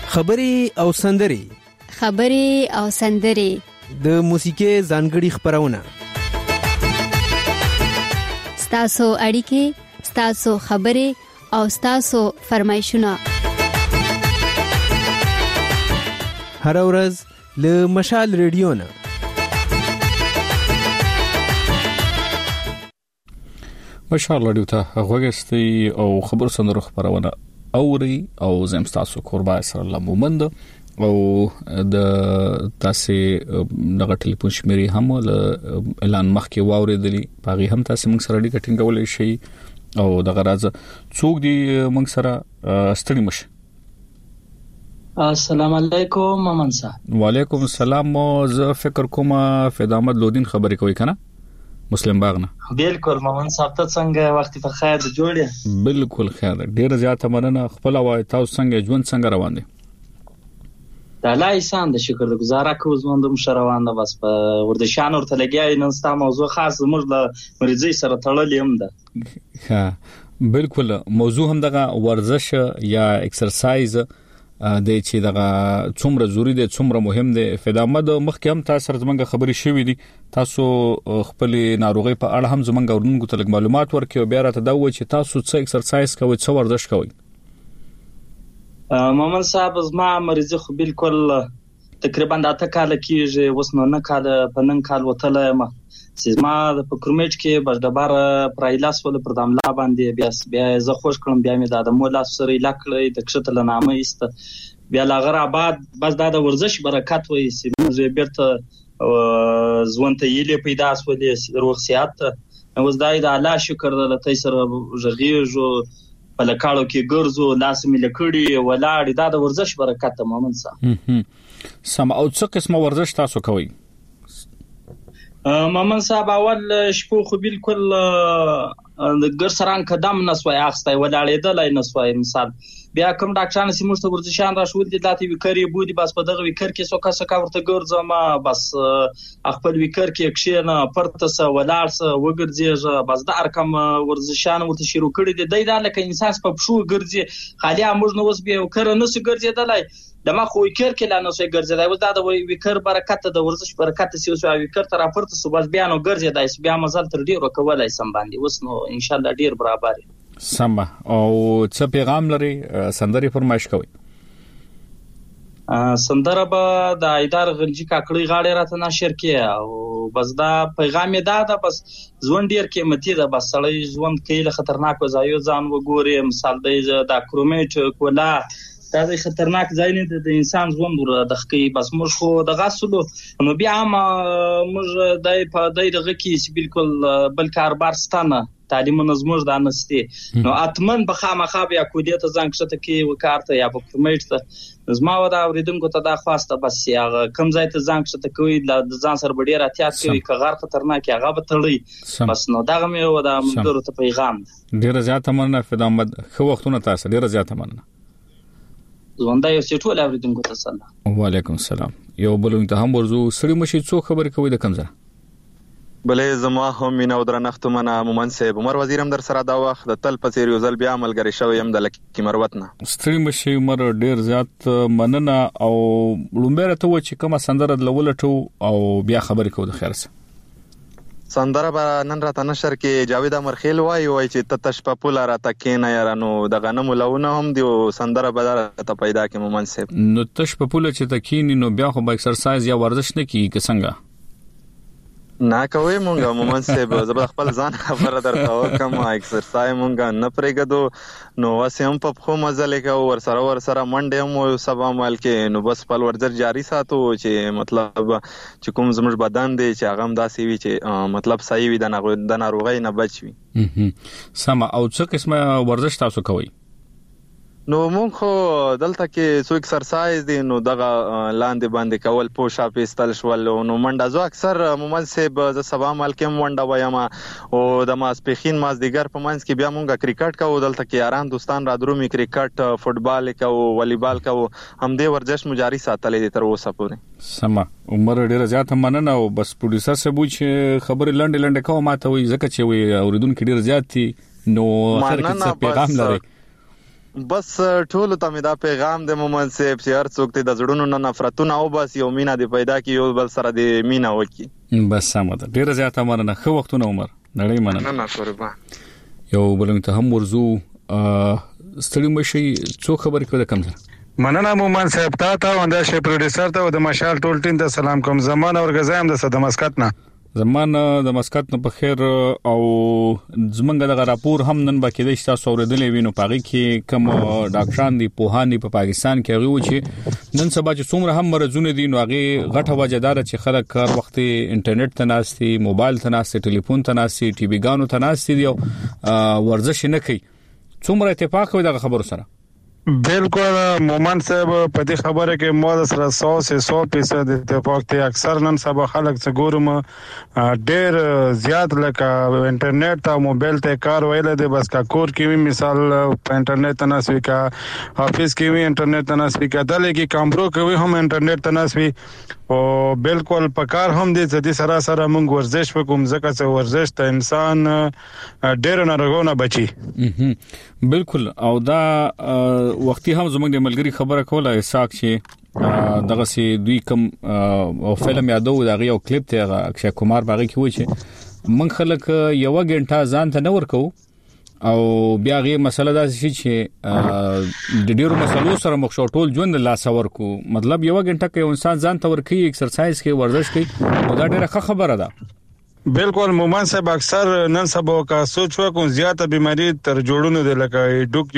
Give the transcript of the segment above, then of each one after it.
خبري او سندري د موسیقي ځانګړي خبرونه ستاسو اړیکې، ستاسو خبرې او ستاسو فرمایشونه هر ورځ له مشال ریډیو نه مشال ریډیو ته غوږستئ او خبر سندرو خبرونه اوري او زم تاسو قربا سره لمومند او د تاسو دغه ټلیفون شمیرې هم اعلان مخکې واوریدلی باغی هم تاسو موږ سره اړیکه ټینګولای شئ او دغه راز څوک دی موږ سره ستړي مشه. السلام علیکم مامن صاحب. وعلیکم السلام. زه فکر کوم فدامت لودین خبرې کوي کنه مسلم باغ نه؟ بالکل مامن صاحب، ته څنګه وخت په خیر جوړه؟ بالکل خیر، ډیر زیاته مننه. خپل وای تاسو څنګه ژوند څنګه روان دي؟ د الله احسان د شکر گزاره کو ژوند مشروان ده. بس په ورزشان ورته لګیای نن ستا موضوع خاص زموږ له مریضي سره تړلې هم ده. ها بالکل، موضوع هم دغه ورزش یا ایکسرسایز د چې دغه څومره ضروری دی، څومره مهم دی. فدامت مخکې هم تاسو سره زمونږ خبرې شوې دي، تاسو خپل ناروغي په اړه هم زمونږ ورونکو ته معلومات ورکړئ او بیا راته دا وایي چې تاسو څه ایکسرسایز کوئ، څه ورزش کوئ. مامن صاحب زما مریضي خو بالکل تقریبا 8 کال کېږي، اوس نو 9 کال په 9 کال وتله ما چې ما په کرومېټ کې بجدبار پرایلاس ول پر داملا باندې بیا زه خوش کړم، بیا مې د مولا سره لاکړې د کښته لنامه است بیا لاغر آباد. بس دا د ورزش برکت وي چې موږ بیرته ځوان ته یې پیدا سولې روغ صحت. اوس دا د الله شکر د لته سره ژغېږو په لکاړو کې ګرځو، لاس مې لکړي ولاړ. دا د ورزش برکت ته مامن صاحب. سم. او څه قسمه ورزش تاسو کوئ؟ مامن صاحب اول شپو خو بالکل د ګر سران قدم نسوي اخستای ولاړېدلای نسوي. مثال بیا کوم ډاکټرانو سیمه ته ورزشان را شول دي داتې وکړي بودي، بس په دغه وکړ کې څوک ورته ګرځم، بس خپل وکړ کې کښینه پرتس ولاړس وګرځي. بس د ارقام ورزشان ورته شروع کړي دي. دای دا لکه انسان په پښو ګرځي، خالي موږ نو وس به وکړ نو څه ګرځیدلای دما خو وکړ کې لا نو څه ګرځیدای. و دا د وکړ برکت د ورزش برکت سی اوس وکړ تر پرته صبح بیا نو ګرځیدای بیا مزل تر ډیرو کولای سم باندې اوس نو ان شاء الله ډیر برابر. سم. او څه پیغام لري سندري فرمایش کوي؟ سندره به د ایدار غنجی کاکړی غاړه راته نشر کې او بس دا پیغام یې دا بس ژوند ډیر قیمتي ده. بس سړی ژوند کې له خطرناک ځایو ځان وګوري. مثال د کرومېټ کولا دا د خطرناک ځای نه د انسان ژوند وردخکې. بس موږ خو د غسلو نو بیا ما موږ دای په دغه کې بالکل بل کاربار ستانه تعلیم نظمور د انستی نو اتمن په خامخا بیا کودی ته ځان کښته کې وکارته یا په کرومېټ ته زما ودا اوریدونکو ته دا خواسته بس هغه کم ځای ته ځان کښته کوي د ځان سره ډیر احتیاط کوي که غیر خطرناک هغه به تړي. بس نو دا مې ودا مدرو ته پیغام ډیر زیاته مننه فدامت. خو وختونه تاسو ډیر زیاته مننه. زوندا یو څه ټول اوریدونکو ته سلام. وعلیکم السلام. یو بلون ته هم ورزو سړی مشي څو خبر کوي د کمزره بلې زما هم مینا او درنښت منه مومن صاحب. عمر وزیر هم در سره دا وخت د تل په څیر یو ځل بیا عملګری شوی هم د لکی مروت نه ستړي مشي. عمر ډیر زیات مننه او لومبره ته و چې کومه سندره لولټو او بیا خبرې کو د خیر سره سندره به نن راته نشر کې جاوید امرخیل وای چې تتش په پولا راته کې نه یارانو د غنمو لونه هم دی سندره به راته پیدا کې مومن صاحب. نو تش په پولا چې تکینی نو بیا خو به ایکسرسایز یا ورزش نه کیږي که څنګه؟ نه کوي مونږه مومن صاحب زبر خپل ځان خبره درته وکم ایکسرسایز مونږه نه پرېګدو نو واسه هم په خو مزه لیکو ور سره منډه هم سبا مال کې نو بس خپل ورزش جاری ساتو چې مطلب چې کوم زموږ بدن دی چې هغه هم داسې وي چې مطلب صحیح وي د ناروغۍ نه بچ وي. سم. او څه قسمه ورزش تاسو کوئ؟ نو مونږ خو دلته کې سو ایکسرسایز دی نو دغه لاندې باندې کول پوش اپ استل شول نو منډه زو اکثر مومن صاحب ز سبا مال کې منډه وایم او د ماسپخین مازدیګر په منځ کې بیا مونږه کرکټ کوو دلته کې یاران دوستان را درومي کرکټ فوتبال کوو والیبال کوو هم دې ورزش مجاری ساتلې دي تر اوسه پورې. سم. عمر ډیر زیات مننه او بس پروډوسر سه بوچ خبر لنډ کوم ماته وي زکه چې وي اوریدونکو ډیر زیات دي نو اخر کې څه پیغام لري؟ بس ټول ته مې دا پیغام د مومن صاحب چې هر څوک ته د زړونو نه نفرتونه او بس یو مینا دی پیدا کی یو بل سره دی مینا وکي. بس سم ده. ډیر زیاته مننه. خو وختونه عمر نړۍ مننه. نه قربان. یو بلنګ ته هم ورزو ستړي مشي څو خبرې کوي کم سره. مننه مومن صاحب ته او د شي پروډوسر ته او د مشال ټول ټیم ته سلام کوم. زمان اور غزایم د مسقط نه. زمان د مسقط نه په خیر او زمونږ د راپور هم نن باکې د تاسو اوریدلې وینو پاږي کې کوم ډاکټران دی پوهان دی په پاکستان کې هغه و چې نن سبا چې څومره هم مرزونه دي نو هغه غټه وجدار چې خلک کار وخت انټرنیټ ته ناشتي موبایل ته ناشتي ټلیفون ته ناشتي ټي وی ګانو ته ناشتي دی ورزش نه کوي. څومره اتفاق وي د خبرو سره؟ بالکل مومن صاحب په دې خبره کې مو سره 100% اتفاق ته. اکثر نن سبا خلک څنګه ګورم ډېر زیات لکه انټرنیټ او موبایل ته کار ویل دي. بس کا کور کې وی مثال په انټرنیټ ته نسوي کا افیس کې وی انټرنیټ ته نسوي کا دلته کې کمرو کې وی هم انټرنیټ ته نسوي او بالکل په کار هم دي چې سره سره موږ ورزش وکوم ځکه چې ورزش ته انسان ډېر ناروغونه بچي. بالکل او دا وختي هم زموږ د ملګری خبره کوله اساق چې دغه سي دوی کم او فلم یادو دغه یو کلیپ ته اکشای کمار باغی کې و چې من خلک یو غنټه ځان ته نور کو او بیا غي مسله دا شي چې د ډیرو مسلو سره مخ شو ټول ژوند لا سور کو مطلب یو غنټه کې انسان ځان ته ور کوي ایکسرسایز کوي ورزش کوي او دا ډیره خبره ده. بالکل مومن صاحب اکثر نن سبا کا سوچ وکم زیاته بیماری تر جوړونو د لکه ډوک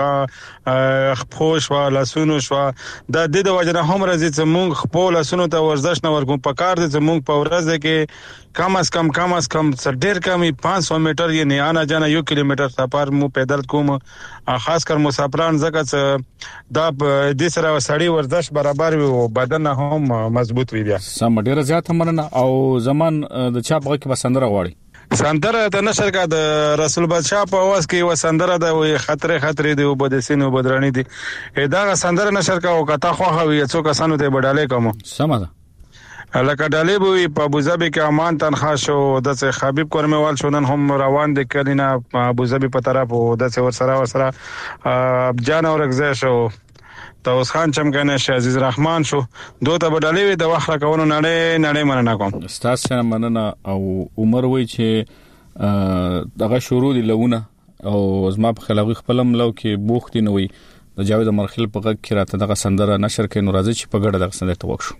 یو خپوش وا لاسونو شوا د دې د وجنه هم راځي چې موږ خپل لاسونو ته ورزش نه ورکوم. په کار دي چې موږ په ورځ کې کم از کم ډېر کمی 500 میټر یې نه انا جانا 1 کیلومتر سفر مو پیدل کوم. خاص کر مسافران زکه چې دا د سره سړی ورزش برابر وي او بدن هم مضبوط وي. بیا سم ډیره زیاته مننه. او زمان د چا په کې بسندره غواړي سندره د نشر کا د رسول بادشاہ په आवाज کې وسندره د خطر دی او بدسینو بدرانی دی دا سندره نشر کا او کته خو هوی څو کسانو ته بداله کوم. سم ده لکه ډالې بوي په ابوظبي کې امان تنخوا شو د خبيب کورموال شو نن هم روان دي کلینا ابوظبي په طرف او د ور سره جان اورغزه شو توس خان چمکنه شه عزیز رحمان شو دوته بدلې د وخت راکونو نړۍ مننه کوم. استاد سره مننه. او عمر وای چې دغه شروع دی لونه او زما په خلاوي خپلم لو کې بوخت نه وي د جاوید مرخل په غږ کې راته دغه سندره نشر کین راځي چې په ګډه دغه سندره ته وښو.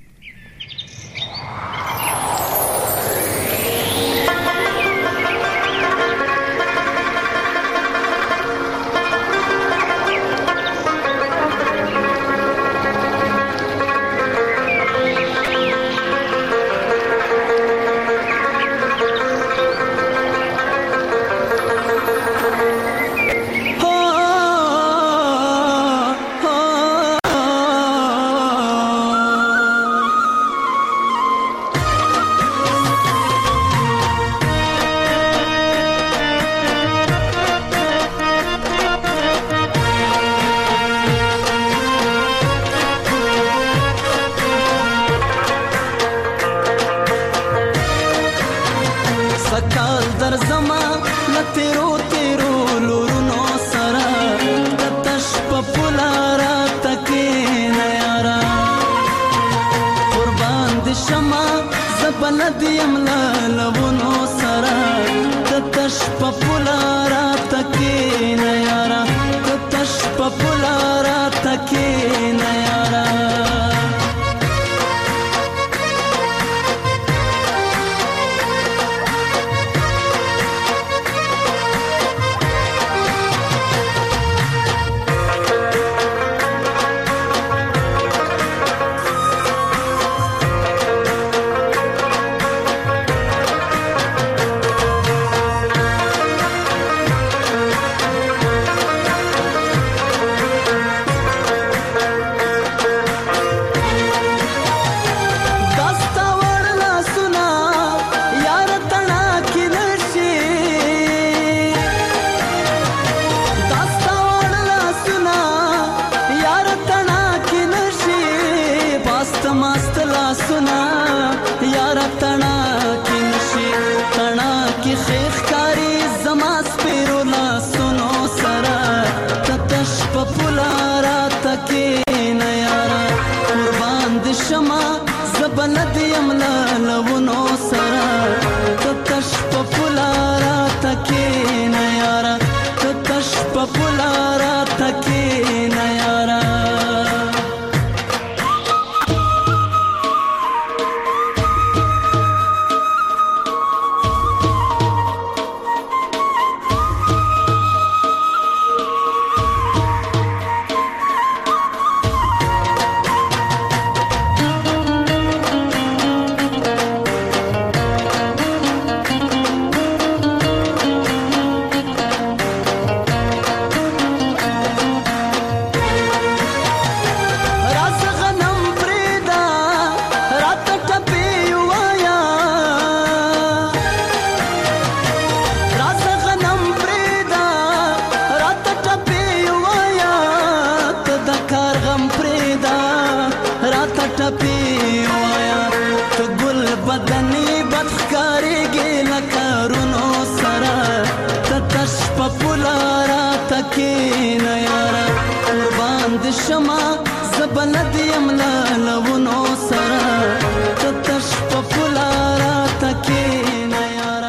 پولارا تکې نه یارا قربان د شما زبلد یملا لونو سرا تش په پولارا تکې نه یارا تش په پولارا تکې نه یارا شما زبلد یملا لونو سرا تش په پولارا تکې نه یارا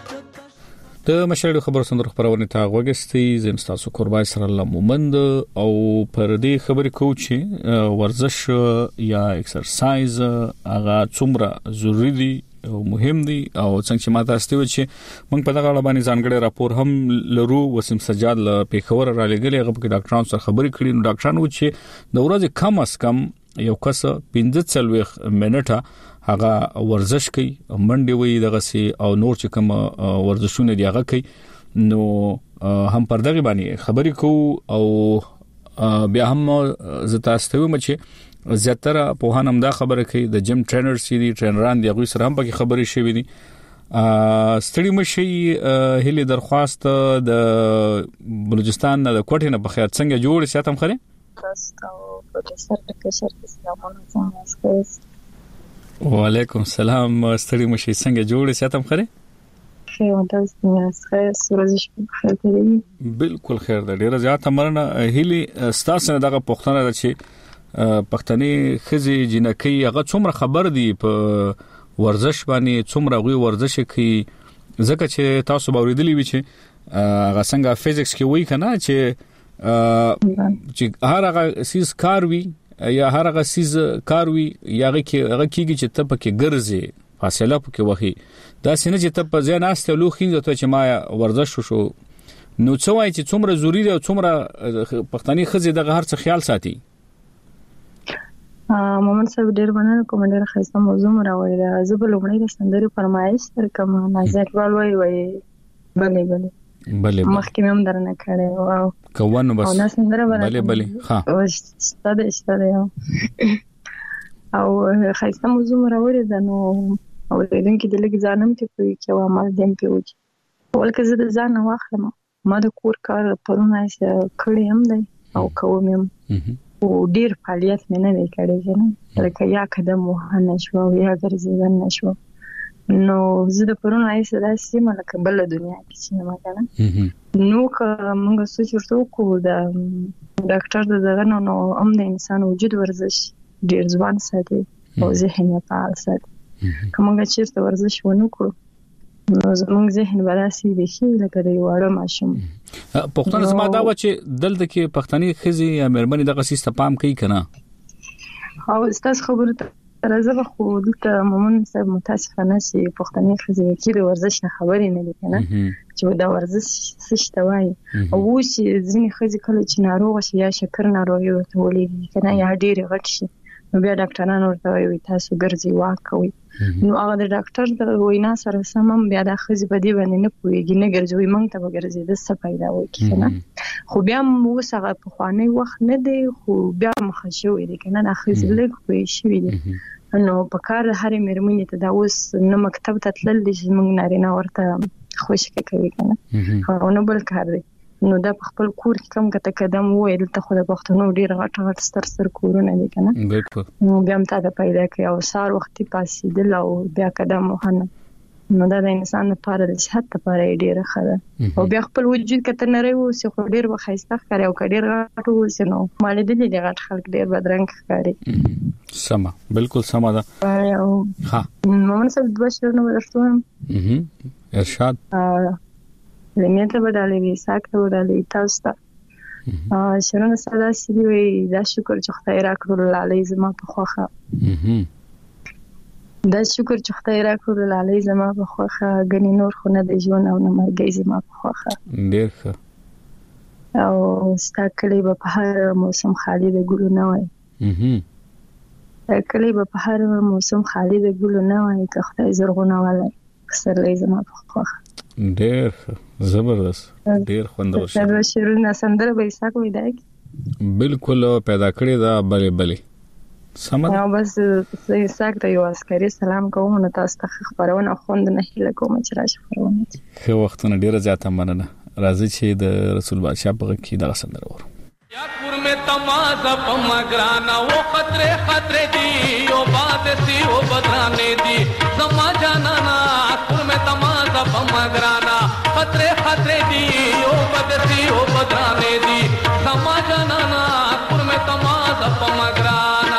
د مشرړو خبر سندره خبرونه تا غوګستي زم تاسو قربای سره الله مومند او پر دې خبرې کو چې ورزش یا ایکسرسایز هغه څومره ضروری دي او مهم دي او څنګه چې ماته استوي چې موږ په دغه اړه باندې ځانګړی راپور هم لرو وسیم سجاد له پیښور را لګلې هغه په ډاکټرانو سره خبرې کړې نو ډاکټرانو چې د ورځې کم از کم یو کس 15 منټه هغه ورزش کوي منډه وي دغه سي او نور چې کوم ورزشونه دی هغه کوي نو هم پر دغه باندې خبرې کو او بیا هم زتا استوي چې زیاتره په هانم دا خبره کوي د جیم ټرینر سي دي ټرینران دی هغه سره هم پکې خبرې شوې دي ستړي مشي هلي درخواست د بلوچستان د کوټې نه بخیر څنګه جوړ ساتم خره تاسو پروفیسور د کشر اسلام زموږ وعلیکم السلام ستړي مشي څنګه جوړ ساتم خره خیر تاسو نه سورزش خیر دی بالکل خیر ده ډیره زیاته مرنه هلي ستاسو دغه پښتنه ده چې پښتني خزي جنکی هغه څومره خبر دي په ورزش باندې څومره غوي ورزش کوي ځکه چې تاسو باوریدلی وي چې هغه څنګه فزیکس کې وایي کنه چې هر هغه سیس کار وي یا هر هغه سیس کار وي یا هغه کېږي چې ته پکې ګرځي فاصله پکې وخی دا سینه چې ته په ځان استه لوخینځ ته چې ما ورزش شو نو څه وایي چې څومره ضروری دی او څومره پښتني خزي دغه هر څه خیال ساتي مومن صاحب ډیر مننه کوم ډیر خسته موضوع راوړی دا زبل لومړی د سندري فرمایش تر کوم نازک وای بله مخکې هم درنه کړې او کوونه بس او سندره بله ها استاد او خسته موضوع راوړی دا نو او دین کې د لګ ځانم ته کوي چې عمل دیم پیوځي ولکه زه د ځان واخلم ما د کور کار پرونه کړی هم دی او کوم هم او ډیر فعالیت مې نه وکړې نه لکه یا قدم وهنه شو یا ګرځېدل نشو نو زه د پرونه ایسه داسې ملکه بل دنیا کې چې ما کنه نو که موږ سوچ ورته کو د ډاکټر دغه نو هم د انسان وجود ورزش ډیر ځوان ساتي او ذهن یې فعال ساتي کومه چې ورزش ونه کړو نو زموږ ذهن براسي د شي لکه د وړو ماشوم پښتون زما دا و چې دلته کې پښتني خزي یا مېرمنې دغه سیسته پام کوي کنه او استاد خبره راځه خو دلته مومن صاحب متاسفانه چې پښتني خزي کې د ورزش نه خبرې نه دي کنه چې دا ورزش څه شته وای او چې ځینې خزي کله چې ناروغ شي یا شکر ناروغي ورته ولې کنه یا ډېر غټ شي نو بیا ډاکټرانو ورته وایي تاسو ګرځي واکوي نو هغه د ډاکټر د وینا سره سمم بیا د خزي په دې باندې نه پويږي نه ګرځوي مونږ ته وګرځي د څه پیدا وای کنه خو بیا موږ سره په خواني وخت نه دی خو بیا مخشوي دي کنه د خزي لږ پوي شي دي نو په کار هر مېرمنې ته دا اوس نه مکتب ته تلل دي چې موږ نارینه ورته خوشی کوي کنه او نو بل کار دی نو دا په خپل کور کې کم کته قدم وایل ته خو د پښتنو ډیر غټ ستر کورونه دي کنه بالکل نو بیا هم تا پیدا کوي او سار وختي پاسې دل او بیا قدم وهنه نو دا د انسان لپاره د صحت لپاره ډیره ښه ده او بیا خپل وجود کته نری وو خو ډیر وخایسته ښکاري او ډیر غټ وو نو مال دې د غټ خلک ډیر بدرنګ ښکاري سما بالکل سما ده ها مومن صاحب د بشرونو ورستوم ارشاد لمیت بدالې وی ساکته بدالې تاسو ته شرونه ساده سړي وي دا شکر چې خدای راکړل لاله زما په خوخه دا شکر چې خدای راکړل لاله زما په خوخه غني نور خو نه د ژوند او نه مرګي زما په خوخه ډیر ښه او ستاکلی په هر موسم خالي د ګلو نه وای کلی په هر موسم خالي د ګلو نه وای که خدای زرغونه وای سرلې زما په خوخه ډیر زبردست ډیر خوندور شي دا شیرونه سندره به ساکو ویدای بالکل پیدا کړی دا بلې بلې سمه نو بس ساک ته یو عسکري سلام کوم نو تاسو ته خبرونه خوند نه هله کوم چې راشي خبرونه خو وختونه ډیره زیاته مننه راځي چې د رسول بادشاہ په کې دا سندره ورو یا کور میں تمازا پمگرانا وہ خطرے خطرے دی او بات سی او بدرانے دی زما جانانا کور میں تمازا پمگرانا خطرے خطرے دی او بات سی او بدرانے دی زما جانانا کور میں تمازا پمگرانا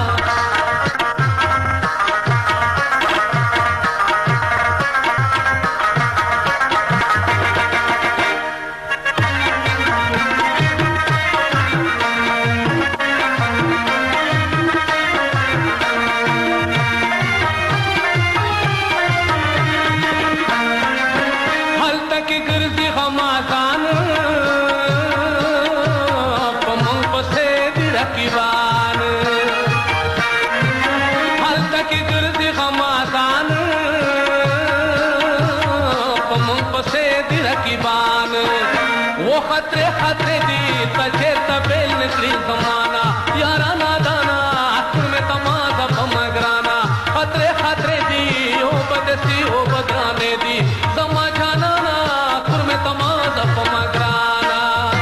خطرے خطرے دی تجھے تبیل نکلی زمانہ یارا نادانا کور میں تمازا پمگرانا خطرے خطرے دی او بدسی او بدرانے دی زما جانانا کور میں تمازا پمگرانا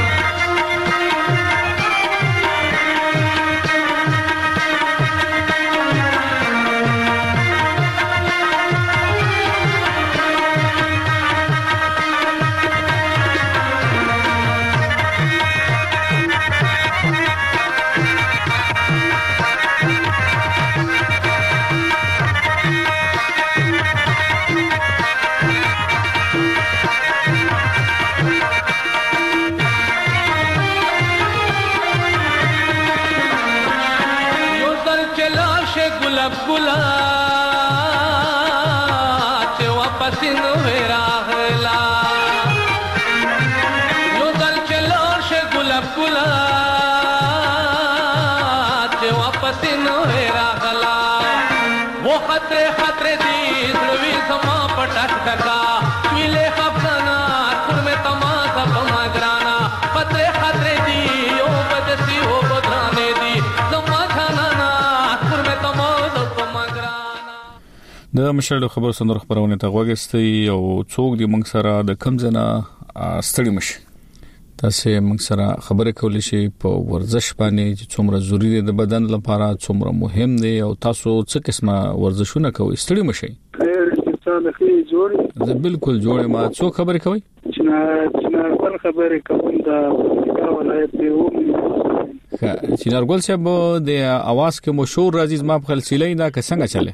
گلا چې واپس نو راغلا یو دل چلو شه ګلاب ګلا چې واپس نو راغلا وہ خطرے خطرے دی زړوي زما پټک ټکا ویلې خفنا کور میں تمازا پمگرانا خطرے خطرے دی او بدسی او بدرانے دی زما جانانا کور میں تمازا د مشرلو خبر سندر خبرونه ته غوږستي او څوک دی موږ سره د کمزنه ستړي مشي تاسو موږ سره خبرې کولې شي په ورزش باندې چې څومره ضروری دی د بدن لپاره څومره مهم دی او تاسو څه قسمه ورزشونه کوئ ستړي مشي زه بالکل جوړ ما څو خبرې کوي چې خبرې کوم دا ولایت دی چې نارګل صاحب د اواز کې مشهور راځي ما په خلسیلې دا څنګه چله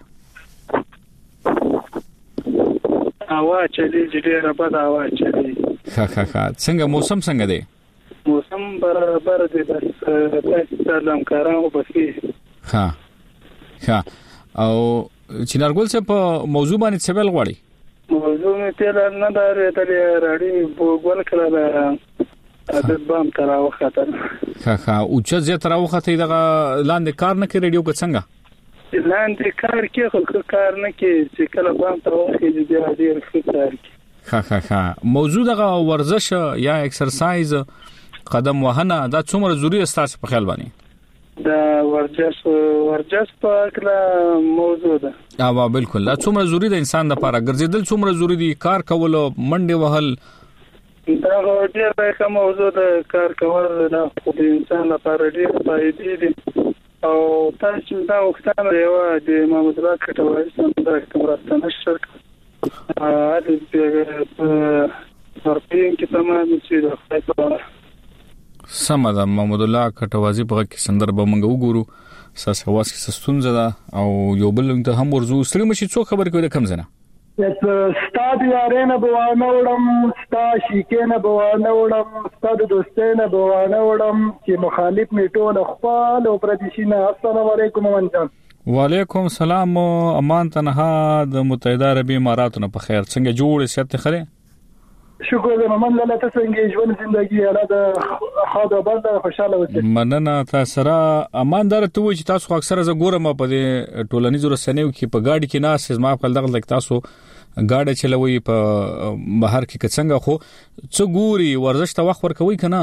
هوا چلی ډیره بد هوا چلی څنګه موسم څنګه دی موسم برابر دی بس سلام کارو بسې ها او چې نارګل څه په موضوع باندې څه ویل غواړي موضوع مې تل نه داري ته راډي بوګول کړه د بام تراو خطر او چې زه تراو خطر دغه لاندې کار نه کوي ریډیو کې څنګه لاندې کار کې خلک کار نه کوي چې کله بام ته وخت دی ډیر ښه کار کوي موضوع دغه ورزش یا ایکسرسایز قدم وهنه دا څومره ضروری است تاسو په خیال باندې دا ورزش په کله موضوع ده وا بالکل دا څومره ضروری ده انسان لپاره ګرځیدل څومره ضروری دي کار کول منډه وهل دا ډیر کوم موضوع ده کار کول دا خو د انسان لپاره ډیر فائدې دي او تاسو دا وختانه یو د محمد راکټ وایي سم دا کوم راستنه شرکت ورپین کې تمام چې د خپل سمدا محمد الله کټوازی په کې سندرب موږ وګورو ساس حواس کې سستونزه ده او یو بل ته هم ورزو ستړي مشي څو خبر کوي د کم زنه ستاد یارینه بوانه وړم ستا شیکینه بوانه وړم ستاد دوستینه بوانه وړم چې مخالف میټول خپل او پردیشینه. السلام علیکم منجان. وعلیکم السلام. امان تنها د متحده عربی اماراتونو په خیر څنګه جوړ سیت خره شکر دې من لاله تاسو څنګه ژوند ژوندۍ اله د خاطر باندې خوشاله اوسئ. مننه تاسو را اماندار ته و چې تاسو اکثره ز ګورم په دې ټولنیزو رسنیو کې په گاډي کې ناس ما خپل دغه لک تاسو گاډي چلوي په بهر کې څنګه خو څو ګوري ورزش ته وخت ورکوي کنه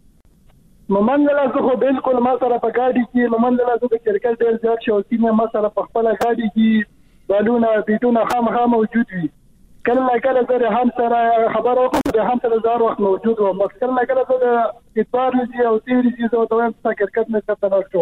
ممنله زه خو بالکل ما سره په گاډي کې ممنله زه د کرکټ ډېر زیات شوقین ما سره په خپل گاډي کې بالونه بیتونه خامخا موجود وي. کله زه هم سره خبرو کوم د هم سره زار وخت موجود و بس کله زه د اتوار ورځې او تیرې ورځې زه ته کرکټ نه ستنه راځو.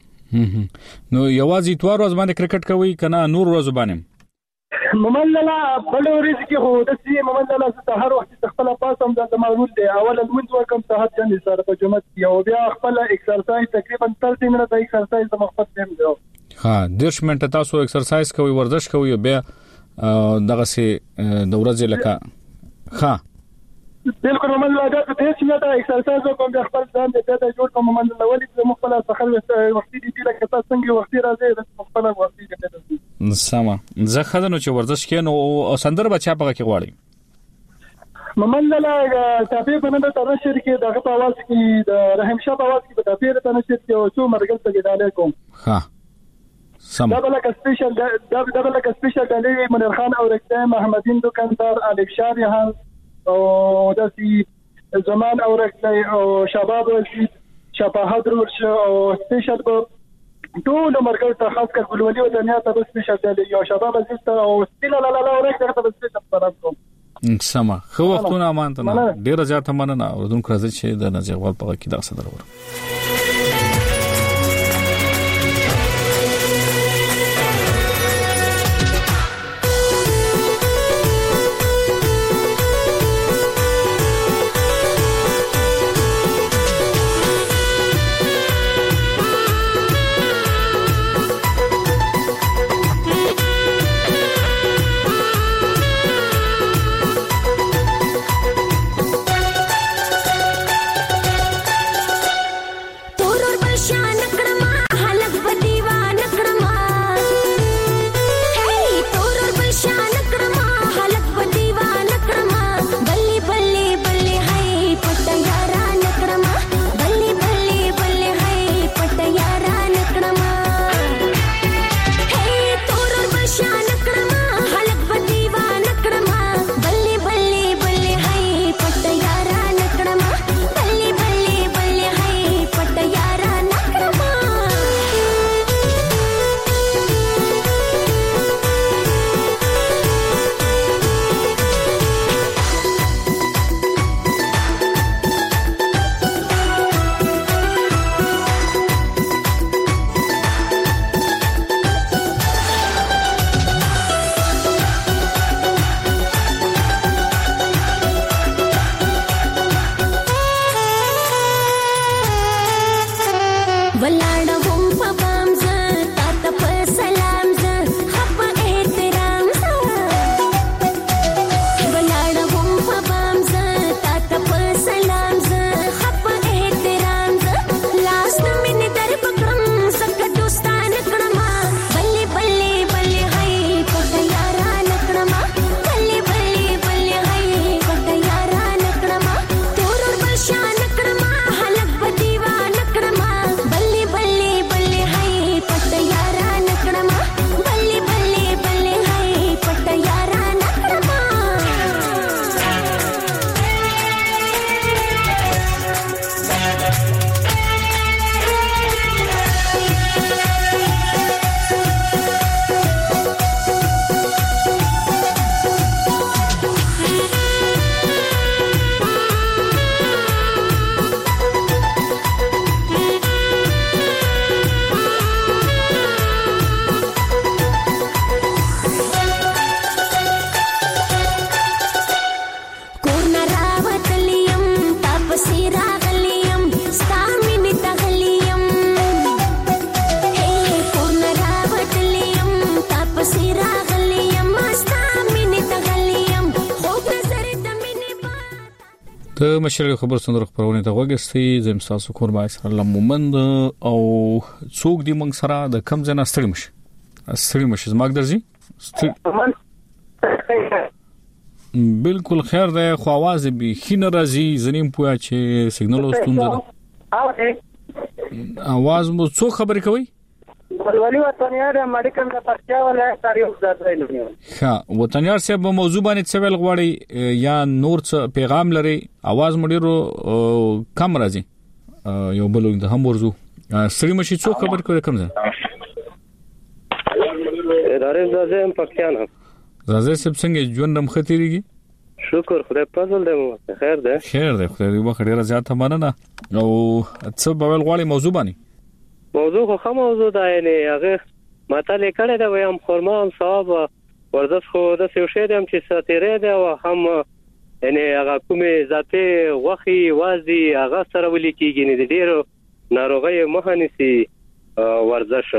نو یوازې اتوار ورځ باندې کرکټ کوي کنه نور ورځ باندې ممنله بل ورځ کې خو د سي ممنله زه هر وخت خپل پاسم د معلومات دی اول المنځ وکم صحت جن سره په جمعه کې او بیا خپل ایکسرسایز تقریبا 30 منټه ایکسرسایز د مخفت دیم دی. ها 10 منټه تاسو ایکسرسایز کوي ورزش کوي بیا دغه سي د ورځې لکه ها بالکل ممنله دا د دې چې دا ایکسرسایز کوم د خپل ځان د ته جوړ کوم ممنله ولې د مخفل څخه وختي دي لکه تاسو څنګه وختي راځي د مخفل وختي دي. سما زه خدانو چې ورزش کین او سندر بچا په کې غواړي ممنله تابع بنده ترشر کې دغه په आवाज کې د رحیم شاه په आवाज کې په تابع ترشر کې او څو مرګل ته ګډاله کوم ها سم دا بلکه سپیشل دلی منیر خان او رکته محمدین دکاندار الف شاریان او داسي زمان او رکته او شباب رشید شفاعت ورش او سپیشل ټول مرګل ته خاص کر ګلولي او دنیا ته سپیشل دلی او شباب عزیز او ستیل لا لا او رکته ته سپیشل طرف کوم. سما خو وختونه امانته ډیر زیات مننه او دونکو راځي چې د نځوال په کې دا صدر ور بلی د مشرق خبر سندره خبرونه ته وګستې زم تاسو قربا اسره مومند او څوک دی موږ سره د کم ځنا ستړي مش زماګ درځي بالکل خیر ده خو आवाज به خینه راځي زنیم پویا چې سیګنال وستونده आवाज مو څو خبرې کوي ولولي وطنيار امریکا د پښتیا ولای تاریخ درځي ها وطنيار صاحب موضوع باندې څه ویل غواړي یا نور څه پیغام لري आवाज مډیرو کم راځي یو بل د هم ورزو سړي مشي څو خبر کوي کم ځه ادارې د پښتیا نه زازه سب څنګه ژوند مختيريږي شکر خدای پزل دې خیر ده خدای دې وخت ډیره زیاته مننه او څه بول غواړي موضوع باندې موضوع خو موضوع ده یعنی هغه ماته لیکل دا ویم خرمان صاحب ورزش خو د سوشي دم چې ساتيره ده او هم یعنی هغه کومه ذاتي وخی وازي هغه سره ولي کیږي نه ډیرو ناروغي مهنسي ورزش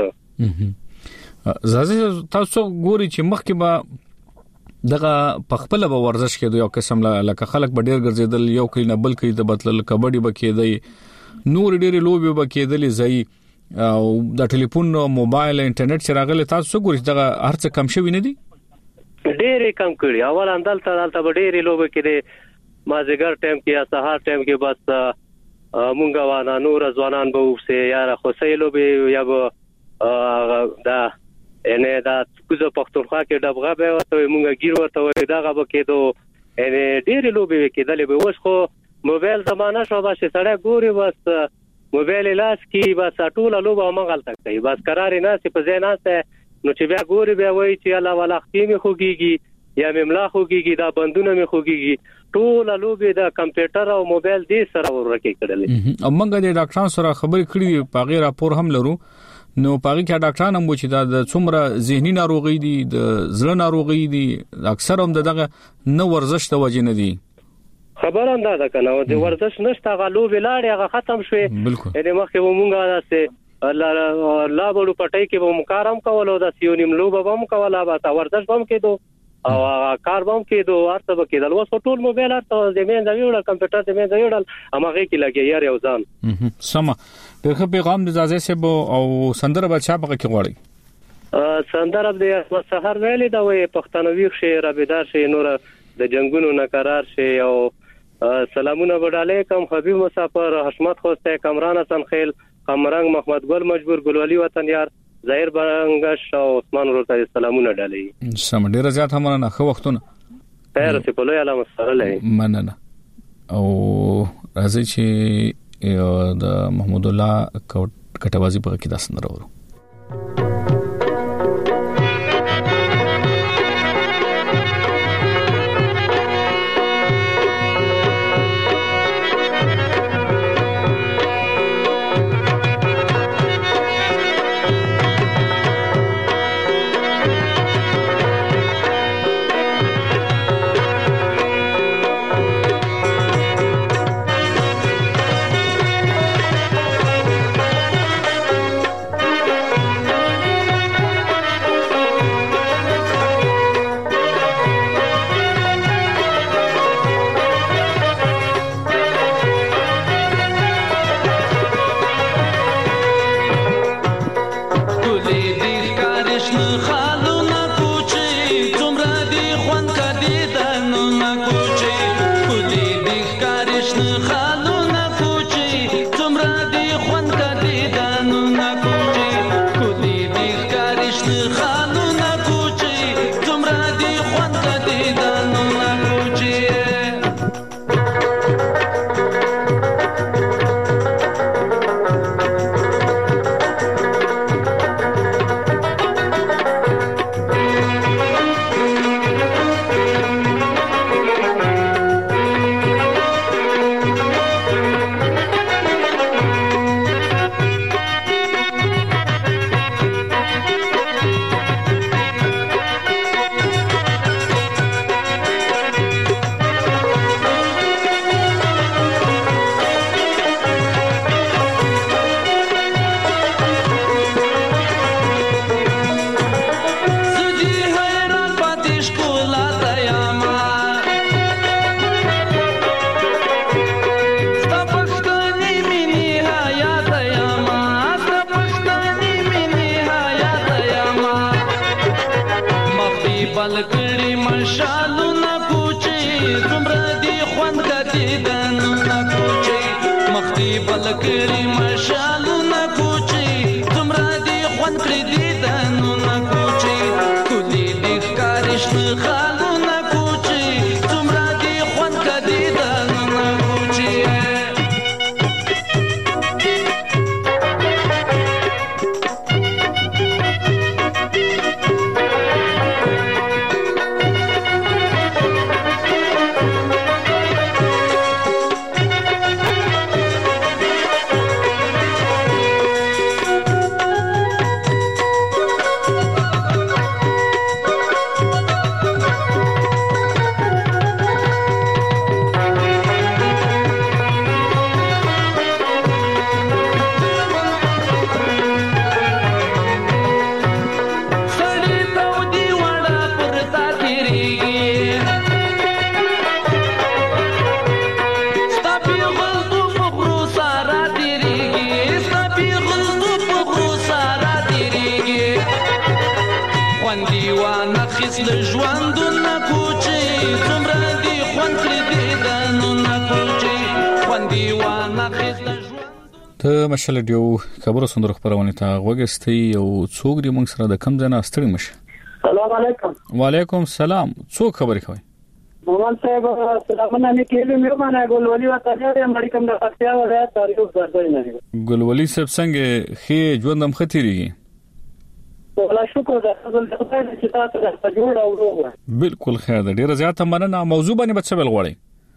زازه تاسو ګوري چې مخکې به دغه پخپل به ورزش کېدو یو قسم لکه خلک به ډیر ګرځیدل یو کلی نه بل کلی د بدلل کبډي به کېدی نور ډیر لوبي به کېدل زئی او د ټلیفون موبایل انټرنیټ چې راغله تاسو ګورئ دغه هرڅه کم شوی نه دي ډېر کم کړی اول اندالته ډېر لوبه کړي مازیګر ټایم کې یا سهار ټایم کې بس مونږه وانا نور ځوانان به وسه یار خو سې لوبه یا دا انه دا کوزه پښتونخوا کې دغه به وته مونږه گیر ورته وای دغه به کېدو انه ډېر لوبه کېدل به وس خو موبایل زمانہ شو به سړی ګوري بس موبایل لاس کې بس ټوله لوبه مغل تک دی بس قرار نه سي په ځای نه نو چې بیا ګوري بیا وای چې الله والا خېمه خوږيږي یا مملا خوږيږي دا بندونه می خوږيږي ټوله لوبه د کمپیوټر او موبایل دې سره ورکه کړل او موږ د ډاکټرانو سره خبرې کړې په غیر راپور هم لرو نو پاره کې ډاکټران هم و چې دا څومره ذهني ناروغي دي د زړه ناروغي دي اکثر هم دغه نو ورزش ته وجه نه دي خبر اندازه کنه د ورزش نشته غلو ولاړ هغه ختم شوی یعنی مخکې مونږه داسه الله بړو پټای کې به مکارم کولو د سیونیم لوبه به مکولا به ورزش هم کېدو او کار به هم کېدو ارته به کېدل وس ټول موبایل ارته زمين دا ویل کمپیوټر زمين دا ویل امغه کې لګي یار یو ځان سم دغه پیغام د ځازه سه او سندره بچا به کې غواړي سندره د سحر ویلي دا وي پښتنوي شعر ربیدار شي نور د جنگونو نقرار شي او سلامونه وډاله کوم حبیب مسافر حشمت خوسته کمران حسن خیل قمرنګ محمد ګل مجبور ګلولي وطن یار ظاهر برنګش او عثمان ورته سلامونه ډالې سم ډیر زیات هم نه خو وختونه خیر سي په لوی علامه سره لې مننه او راځي چې د محمود الله کټوازی په کې داس نه راوړو بل کړي مشالونه کوچي څومره دی خوند کړي دنه کوچي مختی بل کړي مشالونه کوچي څومره دی خوند کړي دنه کوچي کلی دی کارش خالونه کوچي څومره دی خوند کړي دنه کوچي ته مشال دیو خبرو سندره خبرونه ته وګستې او څوک دی موږ سره د کم ځای نه ستړي مشه. السلام علیکم. وعلیکم السلام. څوک خبرې کوي؟ مومن صاحب سلامونه نیکېلو مې باندې ګلولي وته دې امریکا کوم د پکتیا ولایت تاریخ درځي نه. ګلولي صاحب څنګه خې ژوندم خطرېږي؟ والله شکر ده خدای دې چې تاسو ته جوړ او روغ. بالکل خیر ده. ډیره زیاته مننه. موضوع باندې بچ بل غواړي.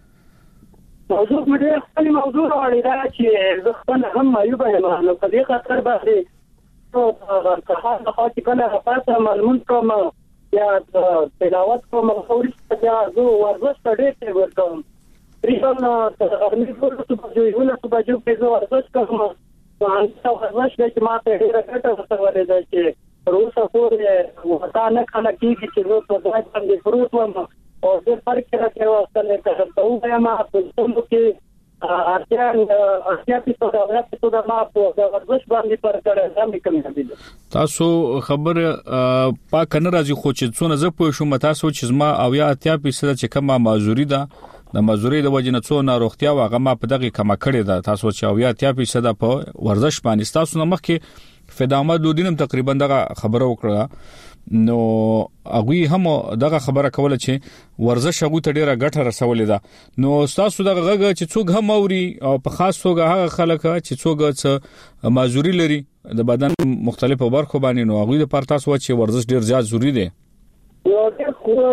موضوع مې خپل موضوع غواړي دا چې زه خپل هم مایوبه یم نو په دې خاطر باندې نو که هغه خاطر کله پاتې معلومات کوم یا تلاوت کوم خوري چې زه ورزش ډېر ورکوم ریښتیا غرمې ټول څه بجو په زو ورزش کوم څنګه ورزش چې ما ته ډېر ګټه ورسولې ده چې روسه پورې وتا نه کله کېږي چې زه په ځای باندې فروټ وم او د فرق راځي واستلې ته ته ما په څومره کې ارتیا په توګه ما په ورزش باندې پر کړه هم کوم دی. تاسو خبر پاک نه راځي خو چې څونه زه پوه شوم تاسو چې ما او یا 80% چې کومه معذوري ده د معذوري د وجې نه څونه روغتیا واغه ما په دغه کما کړی ده تاسو چې او یا 80% په ورزش باندې تاسو نه مخکې فدامه دودینم تقریبا دغه خبره وکړه نو هغه هم دغه خبره کوله چې ورزش هغه ته ډیره ګټه رسولې ده نو تاسو دغه چې څوک هم اوري او په خاص توګه هغه خلک چې څوک معذوري لري د بدن مختلفو برخو باندې نو هغه لپاره تاسو چې ورزش ډیر زیات ضروری دی. یو ډیر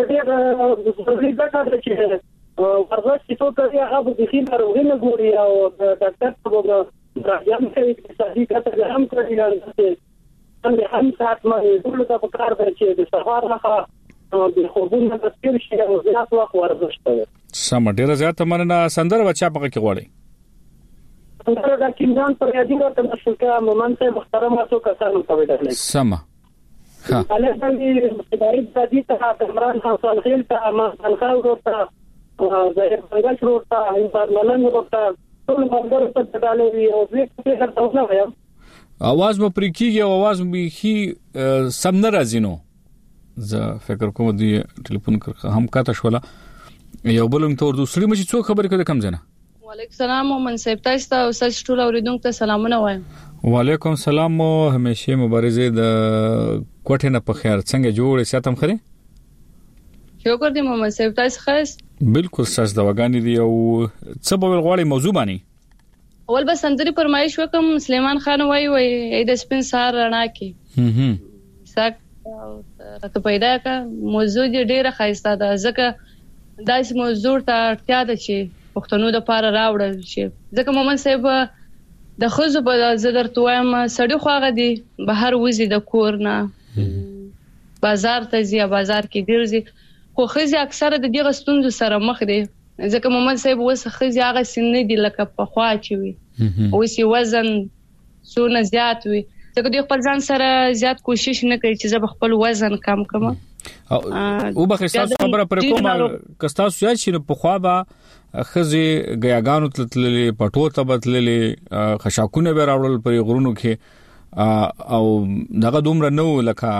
ضروری ګټه ده چې ورزش چې څوک کوي هغه د خین روغې نه ګوري او د ډاکټر په وګړو راځم کوي چې صحیح کته هم کوي څنګه هم سات مې ټول ته په کار دی چې د سهار نه د خوبونو د تیر شي او زیات وخت ورزش کوي. سم ډیره زیات مننه. سندره بچا پکې کې وړي سندره د کیمران پر یادي ورته مشکل مومن ته محترم تاسو کسانو ته ویل سم ها علي باندې مستعد دي ته کیمران حاصل خیل ته ما خلخو ورته ظاهر څنګه ورته انفارملنګ ورته ټول مرګ ته تدالي او زه څه درته وایم आवाज مو پرې کیږي او आवाज مې هي سم نه راځي نو زه فکر کوم دی ټلیفون هم کاته شولا یو بلنګ تور دوسری مې څو خبرې کوي کم ځنه. وعلیکم السلام مومن صاحب تاسو ته او سچ ټول اوریدونکو ته سلامونه وایم. وعلیکم السلام همیشه مبارزه د کوټه نه په خیر څنګه جوړې ساتم خره شکر دې مومن صاحب تاسو خاص بالکل ساس دواګانی دی او څه به غواړي موضوع باندې اول بس اندري فرمایش وکم سليمان خان وای د سپین سار رڼا کې ساک ته پیدا کا موضوع ډیره خاصه ده ځکه داس موضوع ته اړتیا ده چې پښتنو د پاره راوړل شي ځکه مومن صاحب د خزو په زدر توام سړی خواغه دي بهر وزي د کور نه بازار ته ځي بازار کې ګرځي خو خزي اکثر د دې غستونځ سره مخ دي ځکه مومن صاحب وسه خزي هغه سن دي لکه په خوا چي وي او سی وزن سونه زیات وي ځکه دوی خپل ځان سره زیات کوشش نه کوي چې زه خپل وزن کم کړم او به تاسو خبره پر کومه کستاسو یا چې په خوا به خزي غیاګانو تللې پټو ته بدللې خشاکونه به راوړل پر غرونو کې او دغه دومره نو لکه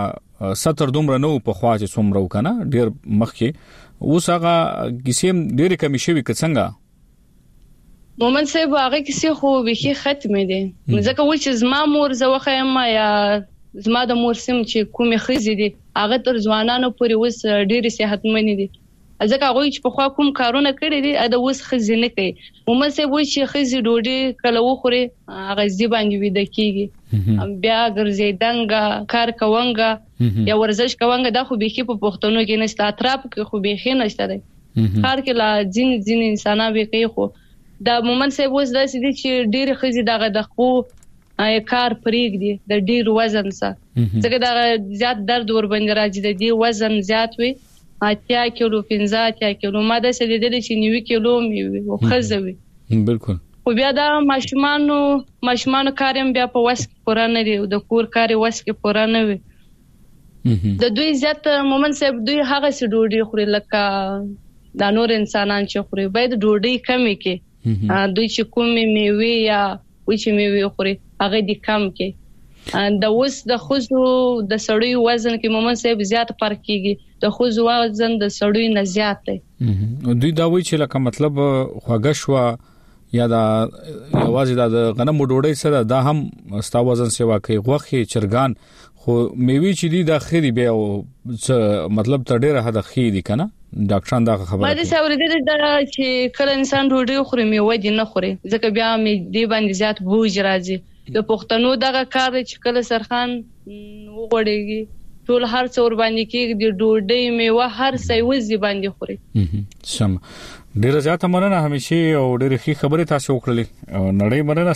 ستر دومره نو په خوا چې څومره وکنه ډیر مخکې اوس هغه کیسې ډیر کمی شوی کڅنګا مومن صاحب هغه کیسې خو به ختمه دي ځکه ول چې زما مور زوخه ما یا زما د مور سم چې کومه خزې دي هغه تر ځوانانو پورې وس ډیر صحتمن دي ځکه هغه چې په خوا کوم کارونه کړی دي دا وس خزې نه کوي مومن صاحب وایي چې خزې ډوډۍ کله وخوري هغه زی باندې وید کیږي بیا ګرځي دنګ کار کوونګ یا ورزش کوونګ دا خو به کې په پښتنو کې نشته اطراف کې خو به کې نشته کار کې لا ځین انسانان به کوي خو دا مومن صاحب وس دا سدي چې ډېر خزي دغه د خو کار پریګ دي د ډېر وزن سره ځکه دا زیات درد ور باندې راځي د دې وزن زیات وي 8 کیلو 15 کیلو ما دا سدي د 90 کیلو می خزوي بالکل خو بیا دا ماشومان کارم بیا په وس پورا نه دی د کور کار وس کې پورا نه وي د دوی زیات مومن صاحب دوی هغه سي ډوډۍ خوري لکه دا نور انسانان چې خوري باید ډوډۍ کمې کې دوی چې کومې میوه یا وچې میوه خوري هغه دي کم کې د اوس د خوځو د سړی وزن کې مومن صاحب زیات فرق کیږي د خوځو وزن د سړی نه زیات دی دوی دا وایي چې لکه مطلب خواږه شو یا دا یوازې د غنمو ډوډۍ سره دا هم ستا وزن سیوا کوي غوخي چرګان خو میوه چې دي د خېری به مطلب تر ډیره حد خېری کنه ډاکټران دا خبره ما دې ساوریدل دا چې کله انسان ډوډۍ خوري میوه دي نه خوري ځکه بیا مې دې باندې زیات بوج راځي د پښتنو دغه کار چې کله سرخان وګړيږي ټول هر څور باندې کې د ډوډۍ میوه هر څه وځي باندې خوري سم ډیر زیات مننه همیشه او ډیر ښه خبره تاسو وکړلې او نړۍ مننه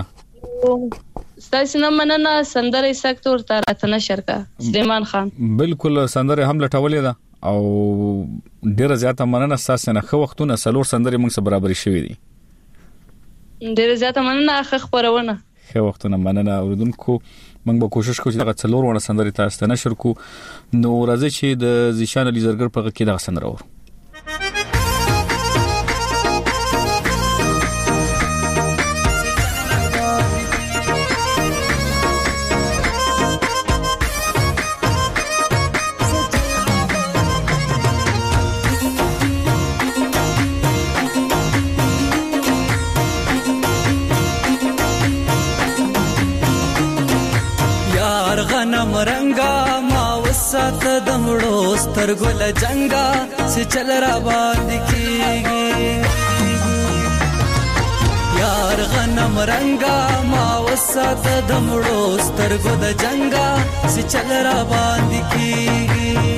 تاسو نه مننه سندره سکتور ته راتنه شرکا سلیمان خان بالکل سندره هم لټولې ده او ډیر زیات مننه تاسو نه خو وختونه سلور سندره موږ سره برابر شوې دي ډیر زیات مننه خبرونه خو وختونه مننه اوردونکو موږ به کوشش کوو چې دا څلور ونه سندره تاسو ته نشر کو نو راځي چې د زیشان علي زرګر په کې دا سندره ور مرنګا ما وسات دمړو سترګل جنگا سي چل را باندې کیږي یار غنم رنگا ما وسات دمړو سترګل جنگا سي چل را باندې کیږي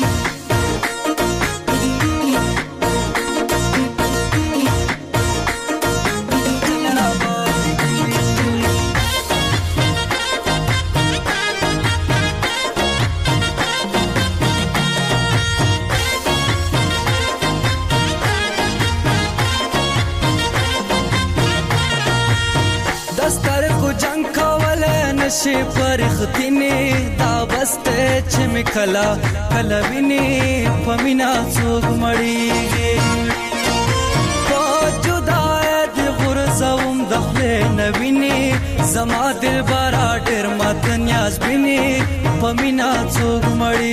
شي پرختنی دا بسته چې مکلا کلوینی پمینا څوک مړیږي په جدای د غرزوم دخله نوینی زما دل بارا ډیر مات نیاز بینی پمینا څوک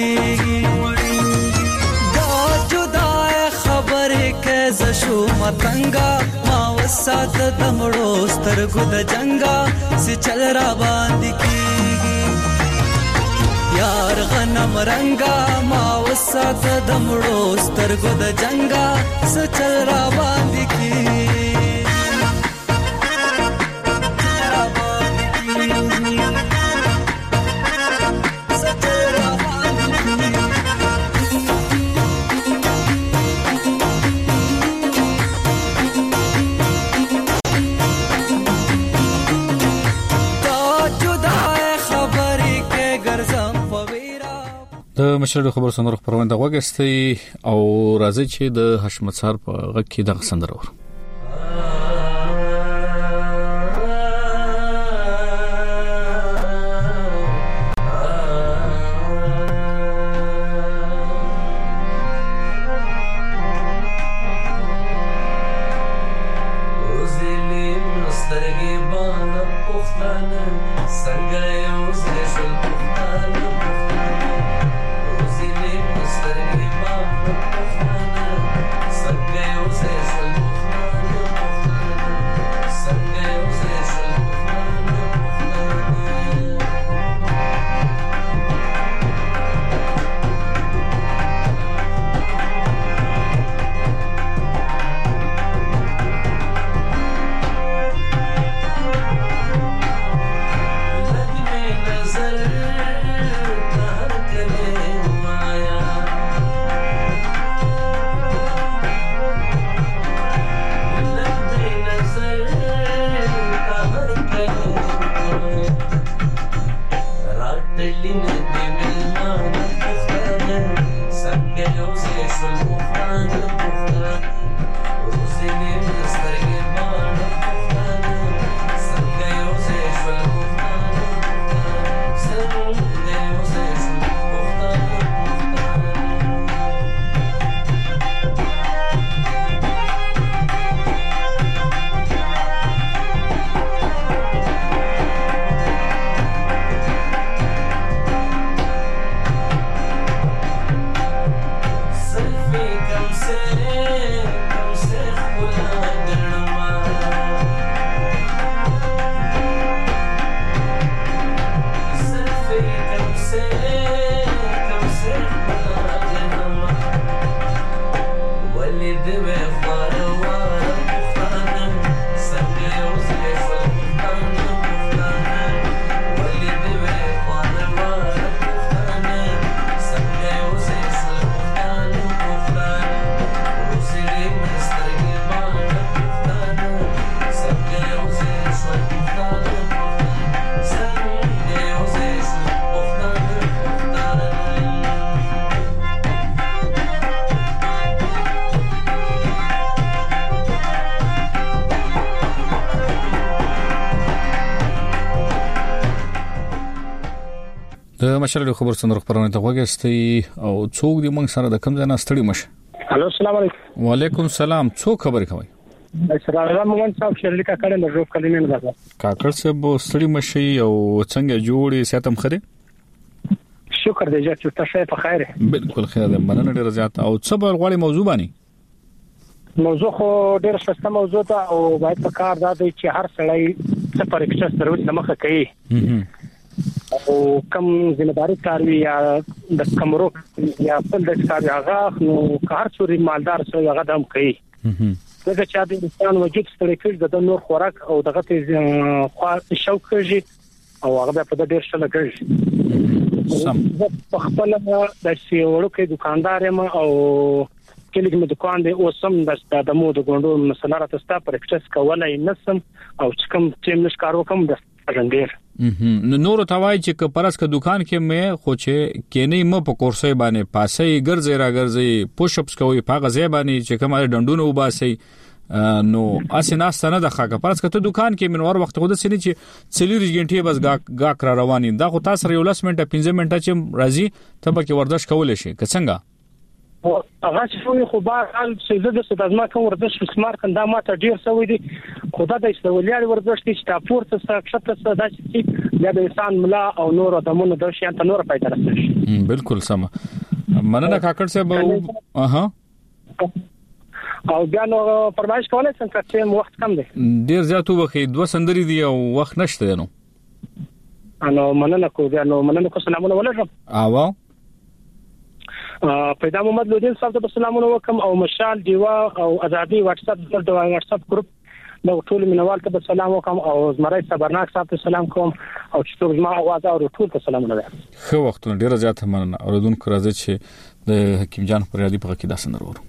مړیږي دا جدای خبره کې ز شو متنګا ما وسات دمړو سترګو د جنگا سي چل را باندې کیږي یار غنم رنگا ما وسات دمړو سترګو د جنگا سي چل را باندې کیږي د مشر خبر سندره خبرونه د وګستي او راځي چې د حشمت سار په غږ کې د سندره ور د مشال خبر څنګه خبرونه ته وګورئ او څوک دې موږ سره د کوم ځای نه ستړي مشه. الو السلام علیکم. وعلیکم السلام. څوک خبرې کوي؟ سره موږ صاحب شرلی کاکړ نه جوړ کړی نه ده. کاکړ صاحب ستړي مشه او څنګه جوړې ساتم خره؟ شکر دې چې تاسو په خیر. بالکل خیر ده. مننه ډیر زیات. او څه بل غواړي موضوع باندې؟ موضوع خو ډیر سخته موضوع ده او باید په کار دا دی چې هر سړی څه پرېکټس سروس مخه کوي او کوم ځمېداري کاروي یا د کمرو یا بل د کار هغه نو کار څوري مالدار سره هغه دم کوي. دغه چې د انسان وجود ستړي کړي د نور خوراک او دغه ته خو شوق کوي او هغه په ډیر څه لګي. سم په خپل د سیورو کې دکاندار یم او کله چې دکان دی او سم د مو د ګوندو مسله راته ستا پر اکسس کولای نسم او چې کوم چې مش کارو کوم د څنګه نو نور توای چې پرس کا دکان کې مې خو چې کینې م په کورسې باندې پاسې ګرځي را ګرځي پوش اپس کوي په غزې باندې چې کومه ډندونه وباسي نو اسنه ستنه د خاګه پرس کته دکان کې منور وخت خود سني چې چلی رجنټي بس گاک را رواني دا خو تاسو یو لاس منټه 15 منټه چې راځي ته به کې ورزش کول شي که څنګه هغه چې خو بار حال چې زه د ستاسو کوم ورزش سمار کنده ماته ډیر سوي دي خدای د استولیار ورزش چې تاسو څه څه دا چې د انسان ملا او نور دمونه د شي ته نور پیدا رسېږي. بالکل سم. مننه کاکړ صاحب. او بیا نو پرمایش کولای څنګه چې وخت کم دی ډیر زیاتو وخت دوه سندري دی او وخت نشته نو انو مننه کو بیا نو مننه کو سلامونه ولرم. پیدا محمد لودین صاحب ته سلامونه وکم او مشال دیوا او ازادي واتس اپ د واتس اپ ګروپ نو ټول منوال ته سلام وکم او زمرای صبرناک صاحب ته سلام کوم او چې ټول ما आवाज او ټول ته سلامونه وایم. خو وخت ډیر زیات مننه اوردونکو راځي چې د حکیم جان پریادي په کې دا سندر ورو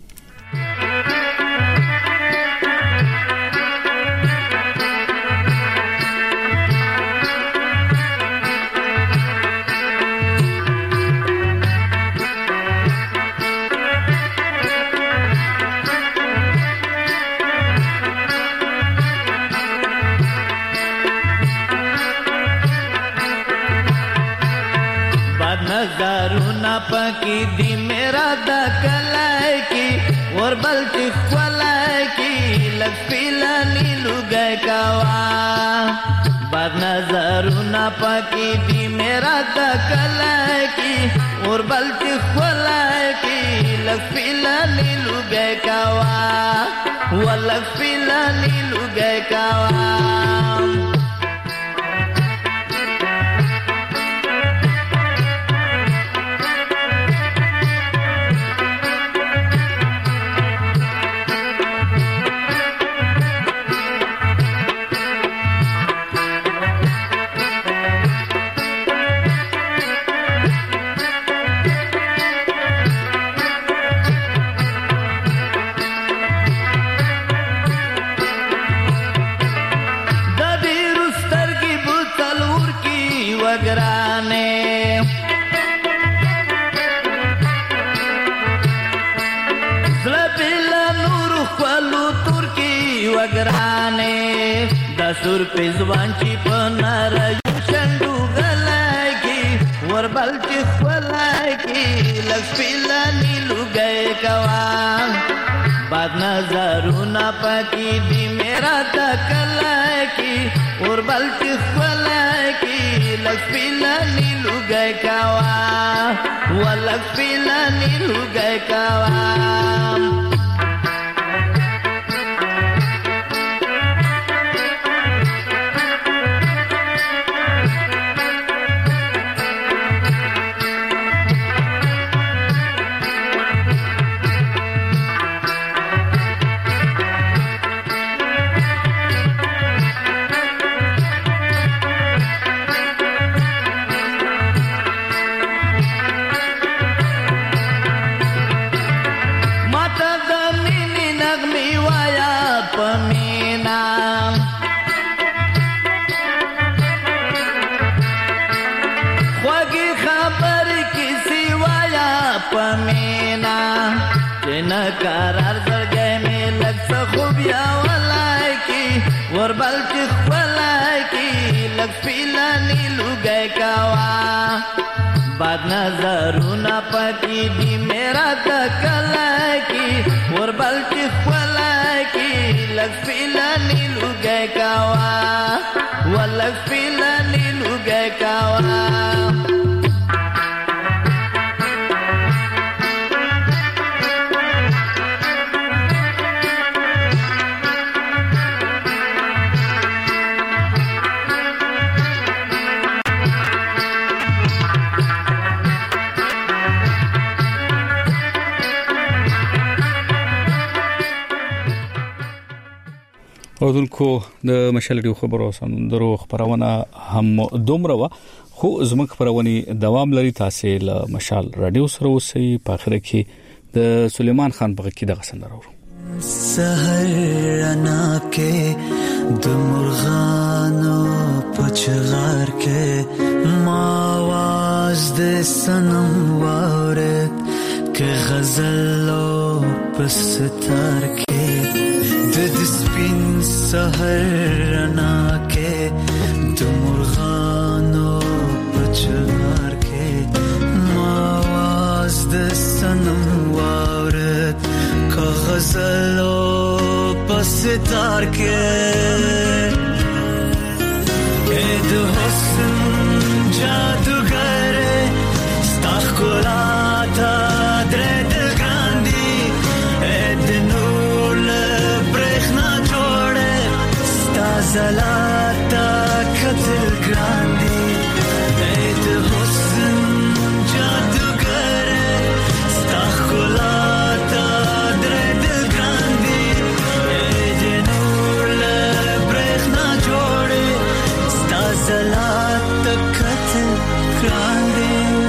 नजारूना पकी दी मेरा दा कलाई की और बल्कि खलाई की लग नीलू गए कावा बाद नजारूना पकी दी मेरा दा कलाई की और बल्कि खलाई की लग नीलू गए कावा वो लग नीलू गए कावा सुर पे जुबान ची पनार चंडू गलाय की वर बल्कि खलाय की लक्ष्मीला नीलू गए कवा बाद नजरू ना पकी दी मेरा तकलाय की और बल्कि खलाय की लक्ष्मीला नीलू गए कवा वो लक्ष्मीला नीलू गए कवा करार जगह में लग खूबिया वाला की और बल्कि खलाई की लग पीला नीलू गए कावा بد نظرونه پکې دی میرا تکلای کی ور بلټ خلای کی لګ فیلانی لګای کاوا ولګ فیلانی لګای کاوا اودونکو د مشالډي خبرو سندرو خبرونه هم دومره وا خو زموږ خبرونه دوام لري تاسو له مشال رادیو سره اوسئ په اخر کې د سليمان خان په کې دغه سندره ورو سحر انا کې د مرغانو پچغار کې ما واز د سنم وارد کې غزلو پستار کې د سپین سحر انا کې د مرغانو پچغار کې ما واز د سنم وارد که غزلو پستار کې د حسن جادوگر ستخ کولاتا درد ګاندي د نور برخنا جوړه ستا زلاتا قتل ګاندي د حسن جادوگر ستخ کولاتا درد ګاندي د نور برخنا جوړه ستا زلاتا قتل ګاندي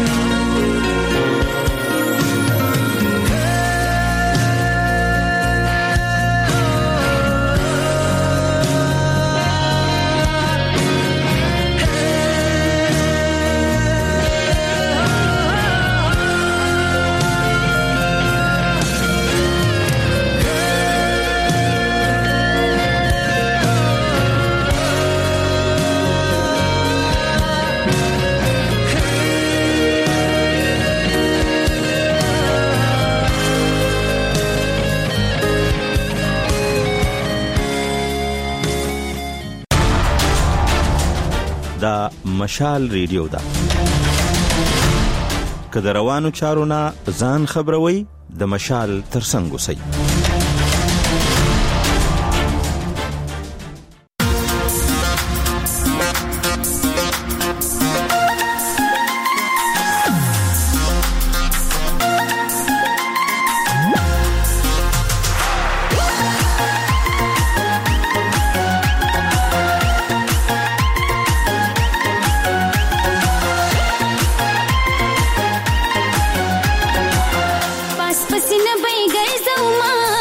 دا مشال ریډیو دا که د روانو چارو نه ځان خبروي د مشال ترڅنګ اوسئ पसीना बह गए ज़मा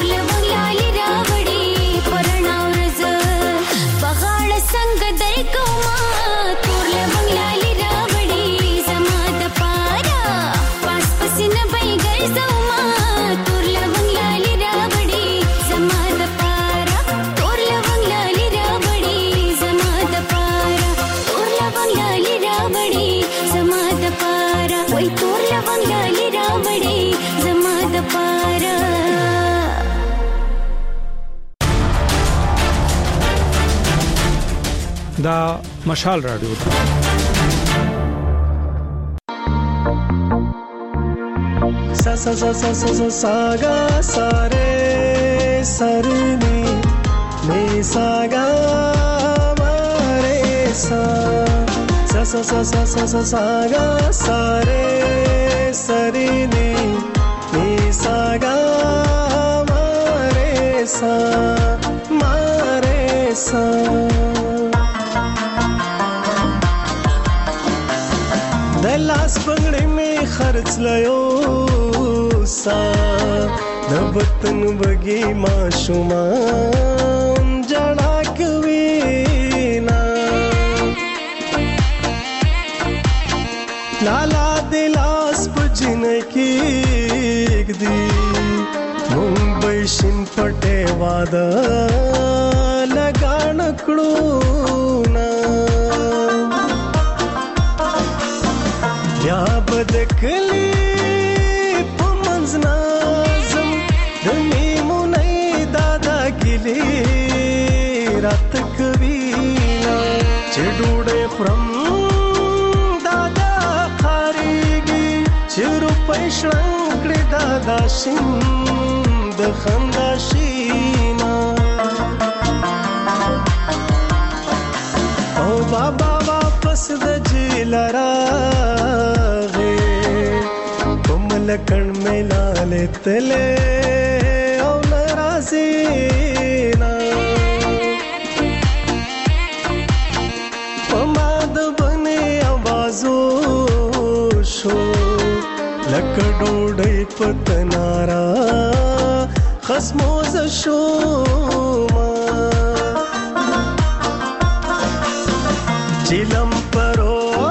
تور لونګ لالي راوړي پرانا ورځ بغاړ څنګه درکوما تور لونګ لالي راوړي زما د پارا پاس پسینه به ګرځوما تور لونګ لالي راوړي زما د پارا تور لونګ لالي راوړي زما د پارا تور لونګ لالي راوړي زما د پارا وای تور لونګ لالي راوړي زما د پارا. دا مشال رادیو ده. sa sa sa sa sa sa sa ga sa re sa re ni sa ga ma re sa sa sa sa sa sa sa sa ga sa re ni sa ga ma re sa دلاس پنګړې می خرڅ لایو سا د وطن بګي ما شوما جړا کوي نا لالا دلاس پجن کې دی مونږ شین پټه واده لګان کړو نا یا بدکلی پمنز نازم دمی مونی دادا گلی رات کوینا چډوړې فرم دادا خاريږي چیرو پښړنګړې دادا شین د خندا شینا او بابا واپس د جیلرا لکن میلا لیتلے او نرازینا پماد بنی آوازو شو لکډوډی پتنارا خصموز شو چلم پرو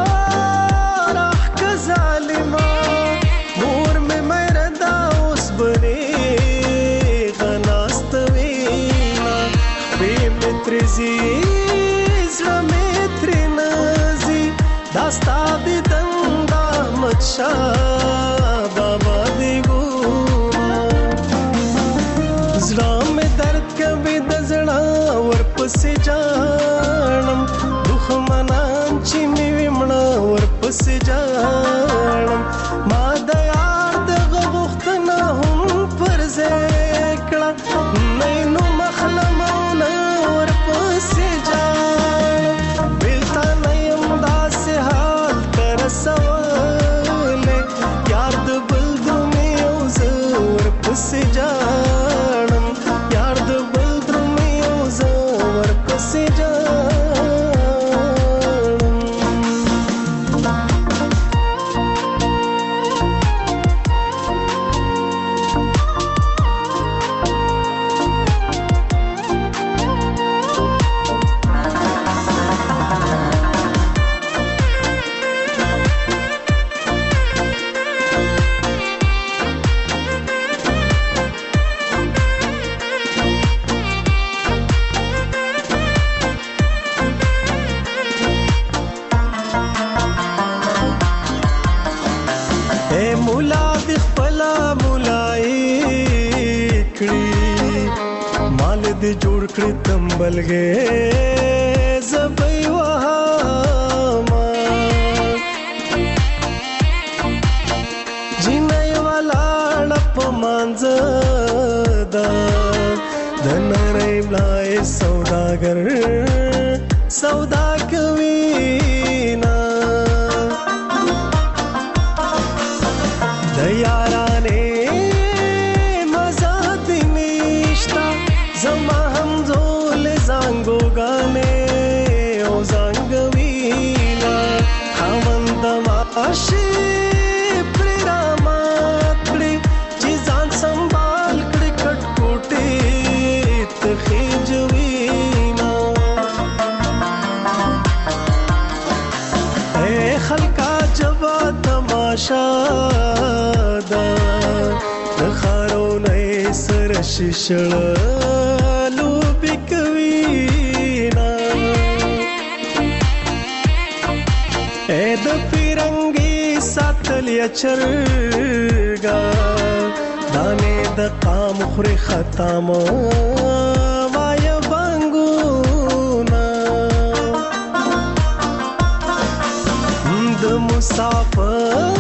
داستا دیدن دا مچا بابا دیگو زړه مې درد کوي د زړه ورپسې جانم دښمنان چې مې ومړه ورپسې جانم ما د یار دغه غوښتنه هم پر ځای کړه نه نو مخلمونه ورپسې جانم بېلته نه یم داسې حال ته رسولی یار د بل درومې او زه ورپسې جانم یار د بل درومې او زه ورپسې جانم دې جوړ کړې تمبلګې زبې وهما جنې والا لپمانځ دا د نړۍ بلای سوداګر سودا کوي نا د یارانه زما هم زول زنګو غانه او زنګوینا خوند ماشي پرامات کړي چې ځان سنبال کړي کټ کوټ شړ لوبي کوي نا اې د پیرنګي ساتل یا چرګا دانه د قام خوري ختم وای بنګونا د مسافر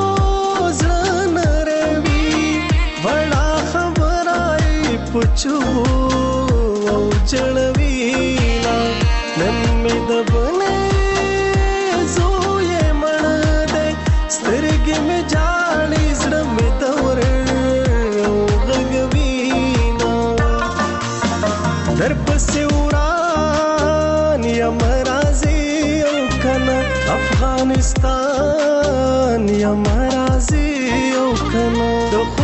پچو او جړوینا نن می د بنې زوې مړ دې سترګې می جاړې زړه می دور او غږوینا در پسې وران یا مرازي او کنه افغانستان یا مرازي او کنه